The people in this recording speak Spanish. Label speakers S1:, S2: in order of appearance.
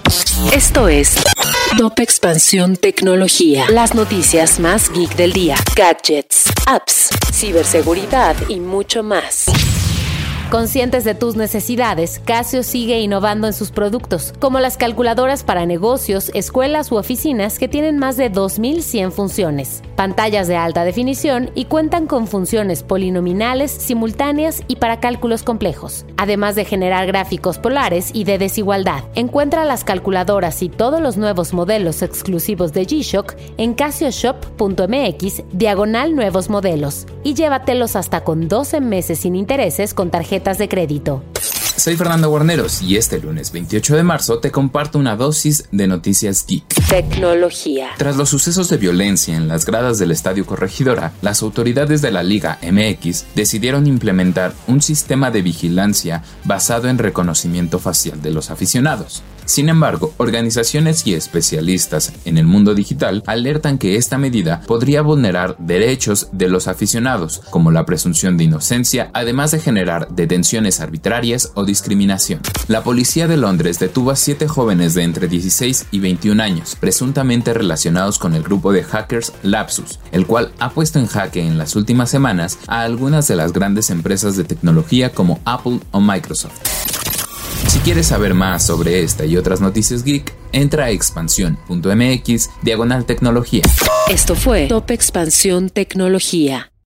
S1: Esto es Top Expansión Tecnología. Las noticias más geek del día. Gadgets, apps, ciberseguridad y mucho más.
S2: Conscientes de tus necesidades, Casio sigue innovando en sus productos, como las calculadoras para negocios, escuelas u oficinas que tienen más de 2100 funciones, pantallas de alta definición y cuentan con funciones polinominales, simultáneas y para cálculos complejos, además de generar gráficos polares y de desigualdad. Encuentra las calculadoras y todos los nuevos modelos exclusivos de G-Shock en casioshop.mx/nuevos modelos y llévatelos hasta con 12 meses sin intereses con tarjetas de crédito.
S3: Soy Fernando Guarneros y este lunes 28 de marzo te comparto una dosis de noticias geek.
S1: Tecnología.
S3: Tras los sucesos de violencia en las gradas del Estadio Corregidora, las autoridades de la Liga MX decidieron implementar un sistema de vigilancia basado en reconocimiento facial de los aficionados. Sin embargo, organizaciones y especialistas en el mundo digital alertan que esta medida podría vulnerar derechos de los aficionados, como la presunción de inocencia, además de generar detenciones arbitrarias o discriminación. La policía de Londres detuvo a 7 jóvenes de entre 16 y 21 años, presuntamente relacionados con el grupo de hackers Lapsus, el cual ha puesto en jaque en las últimas semanas a algunas de las grandes empresas de tecnología como Apple o Microsoft. Si quieres saber más sobre esta y otras noticias geek, entra a expansión.mx/tecnología.
S1: Esto fue Top Expansión Tecnología.